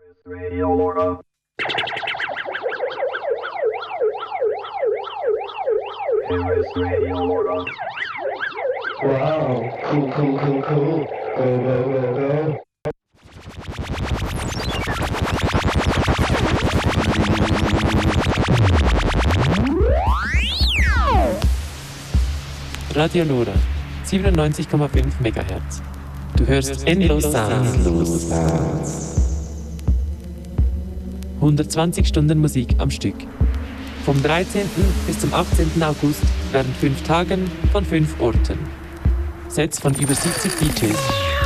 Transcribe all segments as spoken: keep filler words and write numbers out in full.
Radio Lora. Here is Radio Lora. Wow, cool, cool, cool, cool. Go, go, go, go. Radio Lora, siebenundneunzig Komma fünf Megahertz. Du hörst Endlos Sounds. hundertzwanzig Stunden Musik am Stück. Vom dreizehnten bis zum achtzehnten August während fünf Tagen von fünf Orten. Sets von über siebzig D Js.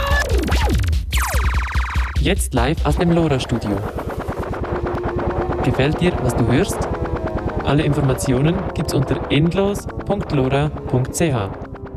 Jetzt live aus dem Lora-Studio. Gefällt dir, was du hörst? Alle Informationen gibt's unter endlos punkt lora punkt c h.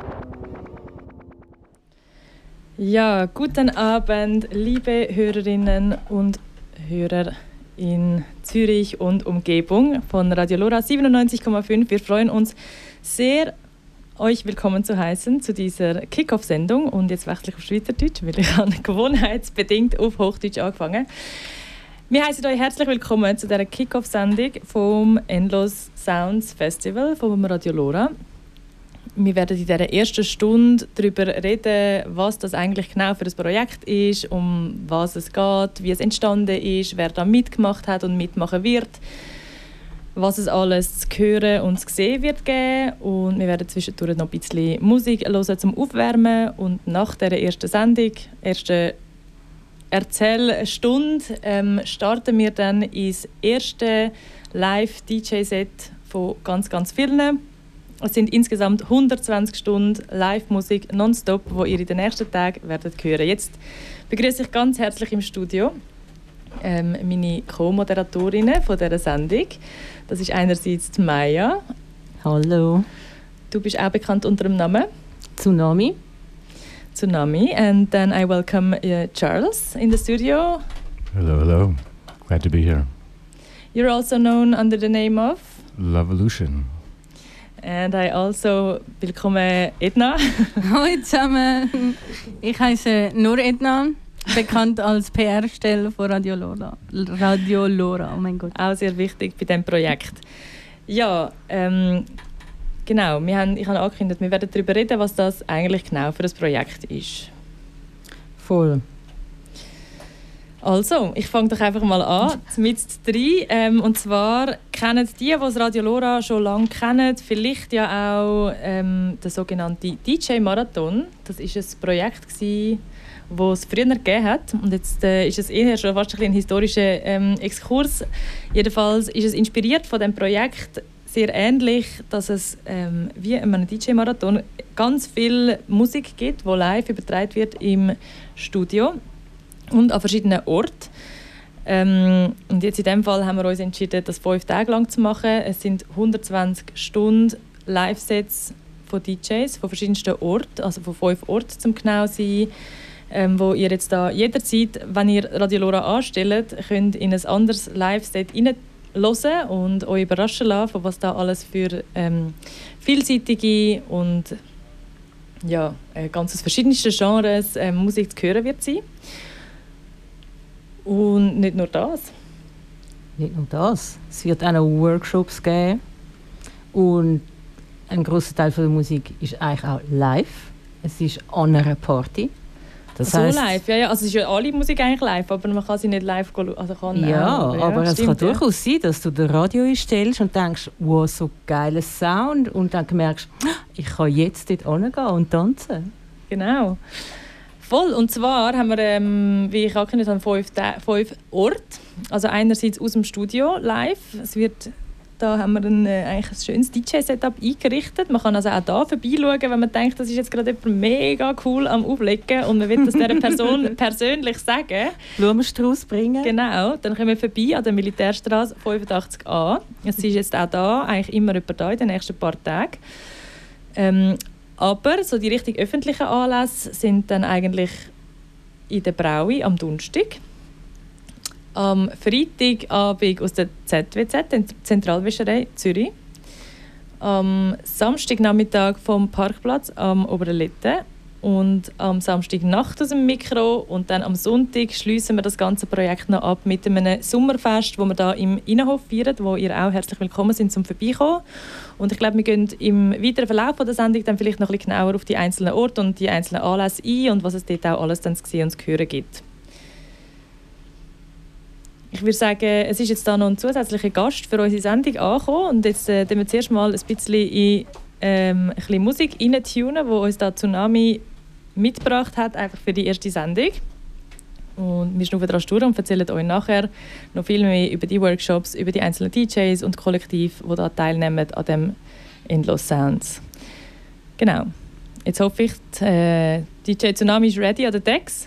Ja, guten Abend, liebe Hörerinnen und Hörer in Zürich und Umgebung von Radio Lora siebenundneunzig Komma fünf. Wir freuen uns sehr, euch willkommen zu heißen zu dieser Kick-Off-Sendung. Und jetzt wechsle ich auf Schweizerdeutsch, weil ich habe gewohnheitsbedingt auf Hochdeutsch angefangen. Wir heißen euch herzlich willkommen zu dieser Kick-Off-Sendung vom Endlos Sounds Festival vom Radio Lora. Wir werden in dieser ersten Stunde darüber reden, was das eigentlich genau für ein Projekt ist, um was es geht, wie es entstanden ist, wer da mitgemacht hat und mitmachen wird, was es alles zu hören und zu sehen wird geben. Und wir werden zwischendurch noch ein bisschen Musik hören zum Aufwärmen. Und nach dieser ersten Sendung, ersten Erzählstunde, ähm, starten wir dann ins erste Live-D J-Set von ganz, ganz vielen. Es sind insgesamt hundertzwanzig Stunden Live-Musik nonstop, die ihr in den nächsten Tagen werdet hören. Jetzt begrüße ich ganz herzlich im Studio ähm, meine Co-Moderatorinnen von dieser Sendung. Das ist einerseits die Maya. Hallo. Du bist auch bekannt unter dem Namen Tsunami. Tsunami. And then I welcome uh, Charles in the studio. Hello, hello. Glad to be here. You're also known under the name of Lovolution. And I also willkommen Edna. Hallo zusammen. Ich heiße nur Edna, bekannt als P R-Stelle von Radio Lora. Radio Lora, oh mein Gott. Auch sehr wichtig bei diesem Projekt. Ja, ähm, genau. Wir haben, ich habe angekündigt, wir werden darüber reden, was das eigentlich genau für ein Projekt ist. Voll. Also, ich fange doch einfach mal an, mit drei. Ähm, und zwar kennen die, die das Radio Lora schon lange kennen, vielleicht ja auch ähm, den sogenannten D J-Marathon. Das war ein Projekt, das es früher gegeben hat. Und jetzt äh, ist es eher schon fast ein, ein historischer ähm, Exkurs. Jedenfalls ist es inspiriert von dem Projekt sehr ähnlich, dass es ähm, wie in einem D J-Marathon ganz viel Musik gibt, die live übertragen wird im Studio und an verschiedenen Orten. Ähm, und jetzt in diesem Fall haben wir uns entschieden, das fünf Tage lang zu machen. Es sind hundertzwanzig Stunden Live-Sets von D Js von verschiedensten Orten, also von fünf Orten zum genau sein, ähm, wo ihr jetzt da jederzeit, wenn ihr Radio Lora anstellt, könnt in ein anderes Live-Set hineinhören und euch überraschen lassen, von was da alles für ähm, vielseitige und ja, ganz verschiedenste Genres äh, Musik zu hören wird sein. Und nicht nur das. Nicht nur das. Es wird auch noch Workshops geben. Und ein grosser Teil von der Musik ist eigentlich auch live. Es ist an einer Party. Das so heisst, live, ja, ja. Also es ist ja alle Musik eigentlich live, aber man kann sie nicht live schauen. Also kann ja, auch, ja, aber es stimmt, kann ja. durchaus sein, dass du das Radio einstellst und denkst, wow, so geiler Sound. Und dann merkst du, ich kann jetzt dort hingehen und tanzen. Genau. Voll. Und zwar haben wir, ähm, wie ich angekündigt habe, fünf, fünf Orte. Also einerseits aus dem Studio live. Es wird, da haben wir ein, äh, eigentlich ein schönes D J-Setup eingerichtet. Man kann also auch hier vorbeischauen, wenn man denkt, das ist jetzt gerade jemand mega cool am Auflegen und man will das dieser Person persönlich sagen. Blumenstrauß bringen. Genau. Dann kommen wir vorbei an der Militärstraße fünfundachtzig a. Es ist jetzt auch da, eigentlich immer jemand da in den nächsten paar Tagen. Ähm, Aber so die richtig öffentlichen Anlässe sind dann eigentlich in der Braui am Donnerstag. Am Freitagabend aus der Z W Z, der Zentralwäscherei Zürich. Am Samstagnachmittag vom Parkplatz am Oberlitten. und am Samstagnacht aus dem Mikro und dann am Sonntag schließen wir das ganze Projekt noch ab mit einem Sommerfest, wo wir da im Innenhof feiern, wo ihr auch herzlich willkommen sind zum Vorbeikommen. Und ich glaube, wir gehen im weiteren Verlauf der Sendung dann vielleicht noch ein bisschen genauer auf die einzelnen Orte und die einzelnen Anlässe ein und was es dort auch alles dann zu sehen und zu hören gibt. Ich würde sagen, es ist jetzt da noch ein zusätzlicher Gast für unsere Sendung angekommen und jetzt äh, wir zuerst mal ein bisschen in ähm, ein bisschen Musik reintunen, die uns da Tsunami mitgebracht hat, einfach für die erste Sendung. Und wir schnaufen dran durch und erzählen euch nachher noch viel mehr über die Workshops, über die einzelnen D Js und Kollektive, die da teilnehmen an dem Endless Sounds. Genau. Jetzt hoffe ich, die, äh, D J Tsunami ist ready an den Decks.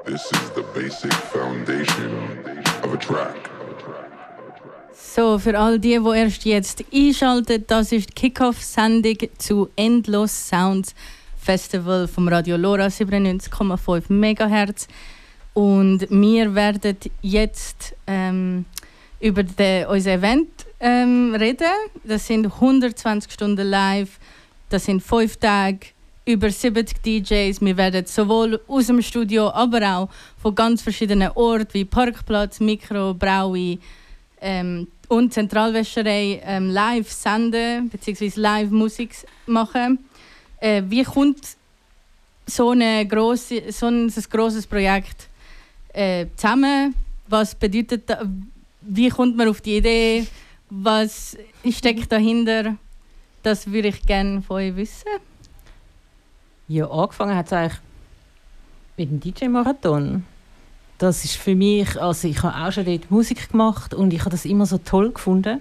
This is the basic foundation of a track. So, für all die, die erst jetzt einschalten, das ist die Kick-Off-Sendung zu Endlos Sounds Festival vom Radio Lora siebenundneunzig Komma fünf Megahertz. Und wir werden jetzt ähm, über den, unser Event ähm, reden. Das sind hundertzwanzig Stunden live, das sind fünf Tage, über siebzig D Js. Wir werden sowohl aus dem Studio, aber auch von ganz verschiedenen Orten wie Parkplatz, Mikro, Braui ähm, und Zentralwäscherei ähm, live senden bzw. live Musik machen. Äh, wie kommt so, eine grosse, so ein, ein grosses Projekt äh, zusammen? Was bedeutet das? Wie kommt man auf die Idee? Was steckt dahinter? Das würde ich gerne von euch wissen. Ja, angefangen hat es eigentlich mit dem D J-Marathon. Das ist für mich, also ich habe auch schon dort Musik gemacht und ich habe das immer so toll gefunden.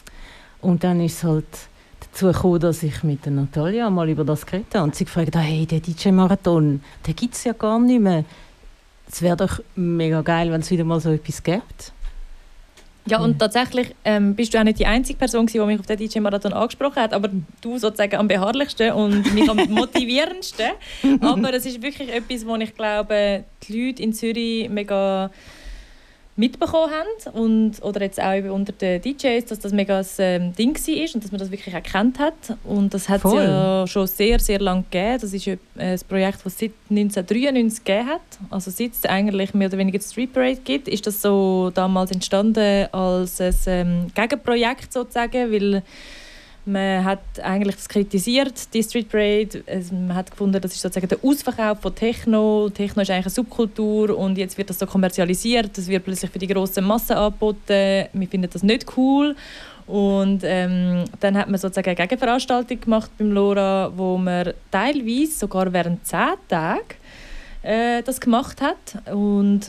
Und dann ist es halt dazu gekommen, dass ich mit der Natalia mal über das geredet habe und sie gefragt hat, hey, der D J-Marathon, den gibt es ja gar nicht mehr. Es wäre doch mega geil, wenn es wieder mal so etwas gibt. Ja, und tatsächlich ähm, bist du auch nicht die einzige Person, die mich auf den D J-Marathon angesprochen hat, aber du sozusagen am beharrlichsten und mich am motivierendsten. Aber es ist wirklich etwas, wo ich glaube, die Leute in Zürich mega mitbekommen haben und, oder jetzt auch unter den D Js, dass das mega ein ähm, Ding war und dass man das wirklich erkannt hat. Und das hat es ja schon sehr, sehr lange gegeben. Das ist ein Projekt, das es seit neunzehnhundertdreiundneunzig gegeben hat. Also seit es eigentlich mehr oder weniger die Street Parade gibt, ist das so damals entstanden als ein ähm, Gegenprojekt sozusagen, weil man hat eigentlich das kritisiert, die Street Parade. Man hat gefunden, das ist sozusagen der Ausverkauf von Techno. Techno ist eigentlich eine Subkultur und jetzt wird das so kommerzialisiert. Das wird plötzlich für die grossen Massen angeboten. Wir finden das nicht cool. Und ähm, dann hat man sozusagen eine Gegenveranstaltung gemacht beim Lora, wo man teilweise sogar während zehn Tagen äh, das gemacht hat. Und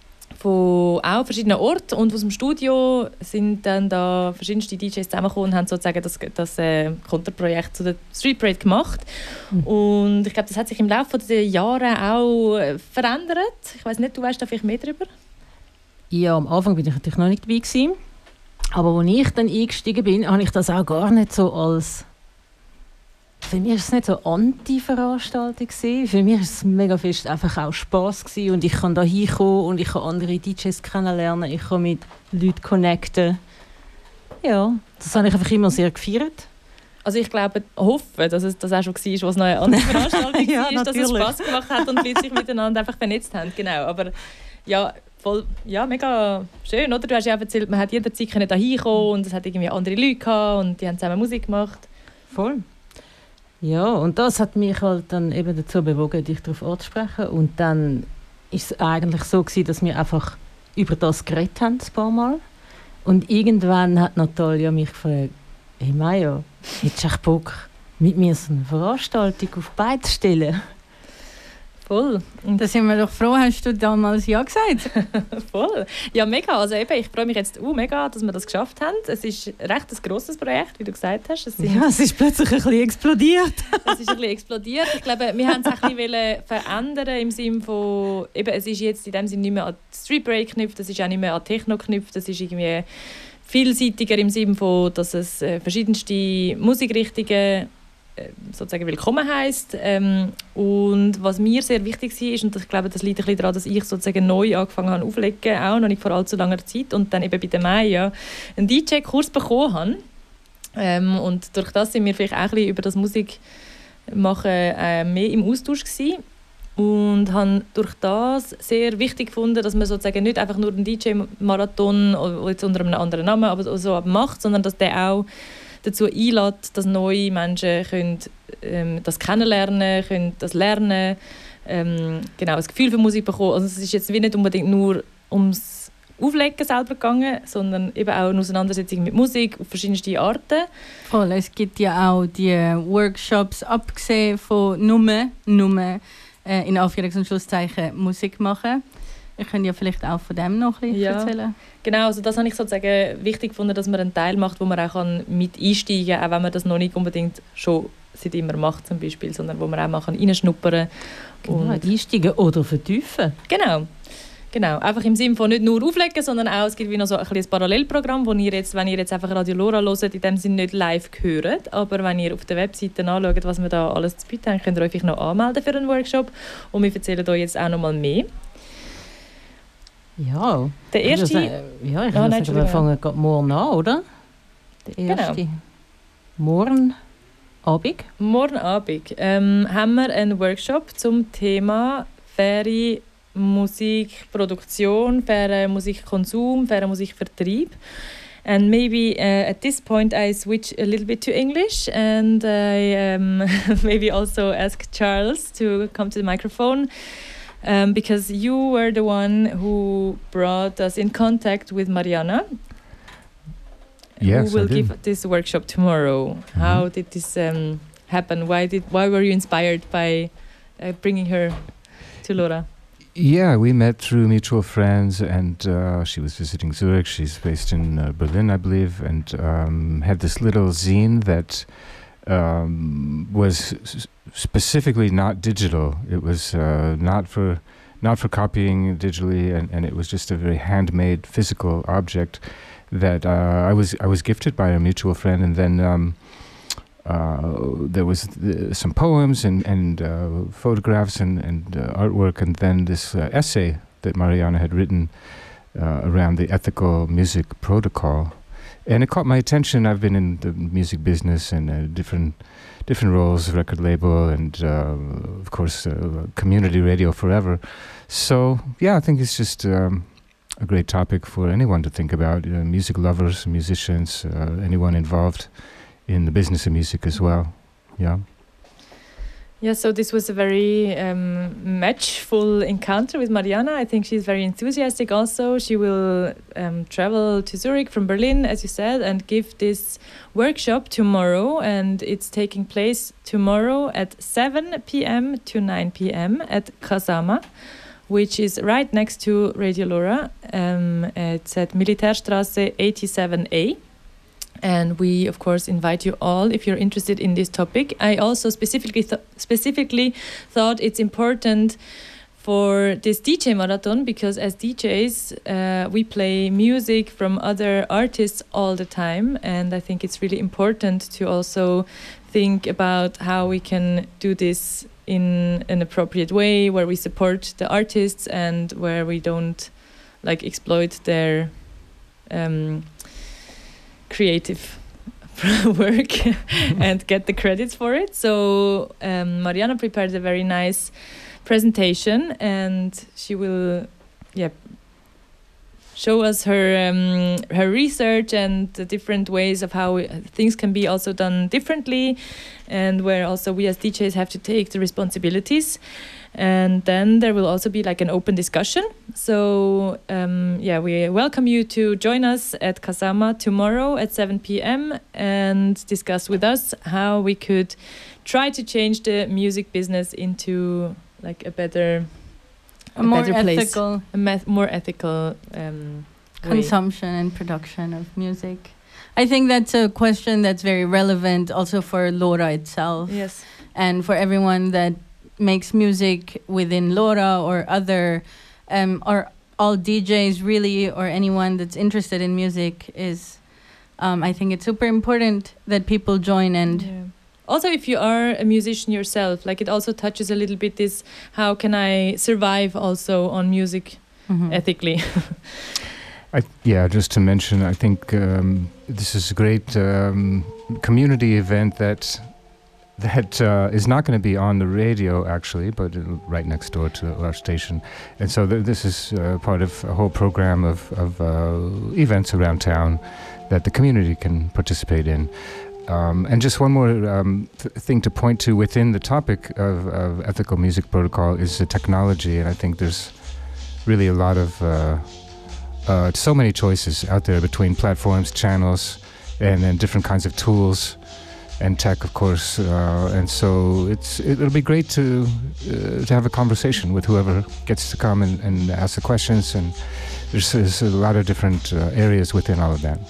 von auch verschiedenen Orten und aus dem Studio sind dann da verschiedenste D Js zusammengekommen und haben sozusagen das, das äh, Konterprojekt zu der Street Parade gemacht. Mhm. Und ich glaube, das hat sich im Laufe der Jahre auch verändert. Ich weiß nicht, du weißt da vielleicht mehr darüber? Ja, am Anfang bin ich natürlich noch nicht dabei gewesen. Aber als ich dann eingestiegen bin, habe ich das auch gar nicht so als... Für mich war es nicht so eine Anti-Veranstaltung. Für mich war es mega fest einfach auch Spass gewesen. Und ich kann da hinkommen und ich kann andere D Js kennenlernen, ich kann mit Leuten connecten. Ja, das habe ich einfach immer sehr gefeiert. Also ich glaube, hoffe, dass es das auch schon war, was noch eine andere Veranstaltung ja, war, dass es Spass gemacht hat und die Leute sich miteinander einfach vernetzt haben. Genau, aber ja, voll, ja, mega schön, oder? Du hast ja auch erzählt, man hat jederzeit da hinkommen und es hat irgendwie andere Leute gehabt und die haben zusammen Musik gemacht. Voll. Ja, und das hat mich halt dann eben dazu bewogen, dich darauf anzusprechen. Und dann war es eigentlich so gewesen, dass wir einfach über das geredet haben, ein paar Mal. Und irgendwann hat Natalia mich gefragt, hey Maja, hättest du echt Bock, mit mir so eine Veranstaltung auf die Beine zu stellen? Voll. Da sind wir doch froh, hast du damals ja gesagt. Voll. Ja, mega. Also eben, ich freue mich jetzt auch mega, dass wir das geschafft haben. Es ist recht ein grosses Projekt, wie du gesagt hast. Es ja, es ist plötzlich ein bisschen explodiert. Es ist ein bisschen explodiert. Ich glaube, wir haben es ein bisschen verändern im Sinne von, eben, es ist jetzt in dem Sinne nicht mehr an Street Parade geknüpft, es ist auch nicht mehr an Techno geknüpft, es ist irgendwie vielseitiger im Sinne von, dass es äh, verschiedenste Musikrichtungen sozusagen willkommen heisst. Ähm, und was mir sehr wichtig war, und ich glaube, das liegt ein bisschen daran, dass ich sozusagen neu angefangen habe aufzulegen, auch noch nicht vor allzu langer Zeit, und dann eben bei der Maya einen D J-Kurs bekommen habe. Ähm, und durch das sind wir vielleicht auch ein bisschen über das Musikmachen äh, mehr im Austausch gewesen. Und habe durch das sehr wichtig gefunden, dass man sozusagen nicht einfach nur einen D J-Marathon jetzt unter einem anderen Namen aber so macht, sondern dass der auch dazu einlädt, dass neue Menschen können, ähm, das kennenlernen können, das lernen, ähm, genau, das Gefühl für Musik bekommen. Also es ist jetzt wie nicht unbedingt nur ums Auflegen selber gegangen, sondern eben auch eine Auseinandersetzung mit Musik auf verschiedenste Arten. Voll, es gibt ja auch die Workshops, abgesehen von nur, nur äh, in Anführungs- und Schlusszeichen Musik machen. Ich kann ja vielleicht auch von dem noch ein bisschen ja. erzählen. Genau, also das habe ich sozusagen wichtig gefunden, dass man einen Teil macht, wo man auch mit einsteigen kann, auch wenn man das noch nicht unbedingt schon das nicht immer macht zum Beispiel, sondern wo man auch mal reinschnuppern kann. Genau, einsteigen oder vertiefen. Genau. Genau, einfach im Sinne von nicht nur auflegen, sondern auch, es gibt wie noch so ein kleines Parallelprogramm, wo ihr jetzt, wenn ihr jetzt einfach Radio Lora hört, in dem Sinne nicht live hört, aber wenn ihr auf der Webseite anschaut, was wir da alles zu bieten haben, könnt ihr euch noch anmelden für einen Workshop und wir erzählen euch jetzt auch noch mal mehr. Ja. Der erste... Ich würde sagen, ja, ich Ah, würde nein, sagen, wir fangen gerade morgen an, oder? Der erste. Genau. Morgen Abend. Morgen Abend ähm, haben wir einen Workshop zum Thema faire Musikproduktion, fairer Musikkonsum, fairer Musikvertrieb. And maybe uh, at this point I switch a little bit to English and I um, maybe also ask Charles to come to the microphone um, because you were the one who brought us in contact with Mariana. Yes, who will I did. give this workshop tomorrow. Mm-hmm. How did this um, happen? Why did why were you inspired by uh, bringing her to Lora? Yeah, we met through mutual friends, and uh, she was visiting Zurich. She's based in uh, Berlin, I believe, and um, had this little zine that um, was s- specifically not digital. It was uh, not for not for copying digitally, and, and it was just a very handmade physical object that uh, I was I was gifted by a mutual friend, and then. Um, Uh, there was th- some poems and, and uh, photographs and, and uh, artwork, and then this uh, essay that Mariana had written uh, around the ethical music protocol. And it caught my attention. I've been in the music business and uh, different different roles, record label, and uh, of course uh, community radio forever. So yeah, I think it's just um, a great topic for anyone to think about, uh, music lovers, musicians, uh, anyone involved in the business of music as well. Yeah. Yeah, so this was a very um, matchful encounter with Mariana. I think she's very enthusiastic also. She will um, travel to Zurich from Berlin, as you said, and give this workshop tomorrow. And it's taking place tomorrow at seven p.m. to nine p.m. at Kasama, which is right next to Radio Lora. Um, it's at Militärstraße eighty-seven A. And we, of course, invite you all if you're interested in this topic. I also specifically th- specifically thought it's important for this D J marathon because as D Js, uh, we play music from other artists all the time. And I think it's really important to also think about how we can do this in an appropriate way, where we support the artists and where we don't like exploit their um, creative work and get the credits for it. So um, Mariana prepared a very nice presentation, and she will, yeah, show us her um, her research and the different ways of how things can be also done differently, and where also we as D Js have to take the responsibilities. And then there will also be like an open discussion. So um, yeah, we welcome you to join us at Kasama tomorrow at seven p.m. and discuss with us how we could try to change the music business into like a better, A more better place, ethical a me- more ethical um, way. consumption and production of music. I think that's a question that's very relevant also for Lora itself. Yes. And for everyone that makes music within Lora or other um, or all D Js really, or anyone that's interested in music is um, I think it's super important that people join. And Yeah. Also, if you are a musician yourself, like it also touches a little bit this, how can I survive also on music Mhm. ethically? I, yeah, just to mention, I think um, this is a great um, community event that that uh, is not going to be on the radio actually, but it'll- right next door to our station. And so th- this is uh, part of a whole program of, of uh, events around town that the community can participate in. Um, and just one more um, th- thing to point to within the topic of, of ethical music protocol is the technology. And I think there's really a lot of uh, uh, so many choices out there between platforms, channels, and then different kinds of tools and tech, of course. Uh, and so it's it'll be great to uh, to have a conversation with whoever gets to come and, and ask the questions. And there's, there's a lot of different uh, areas within all of that.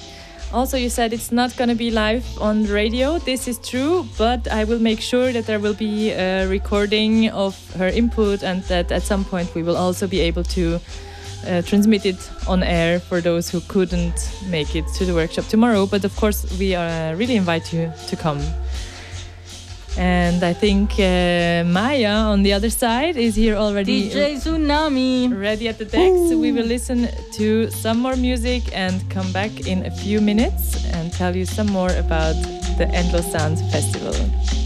Also, you said it's not going to be live on radio. This is true, but I will make sure that there will be a recording of her input and that at some point we will also be able to uh, transmit it on air for those who couldn't make it to the workshop tomorrow. But of course, we uh, really invite you to come. And I think uh, Maya on the other side is here already. D J Tsunami. Ready at the deck. So we will listen to some more music and come back in a few minutes and tell you some more about the Endless Sounds Festival.